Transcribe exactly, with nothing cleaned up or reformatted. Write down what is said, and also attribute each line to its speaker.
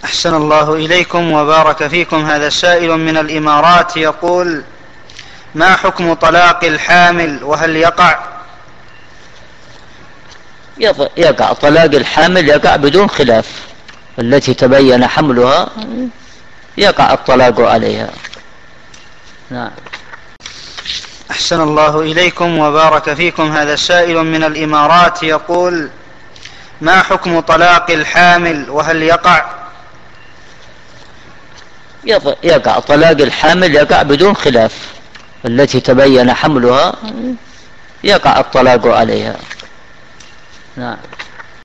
Speaker 1: أحسن الله إليكم وبارك فيكم. هذا سائل من الإمارات يقول: ما حكم طلاق الحامل وهل يقع؟
Speaker 2: يقع طلاق الحامل، يقع بدون خلاف. التي تبين حملها يقع الطلاق عليها. نعم.
Speaker 1: أحسن الله إليكم وبارك فيكم. هذا سائل من الإمارات يقول: ما حكم طلاق الحامل وهل يقع؟
Speaker 2: يقع طلاق الحامل، يقع بدون خلاف. التي تبين حملها يقع الطلاق عليها. نعم.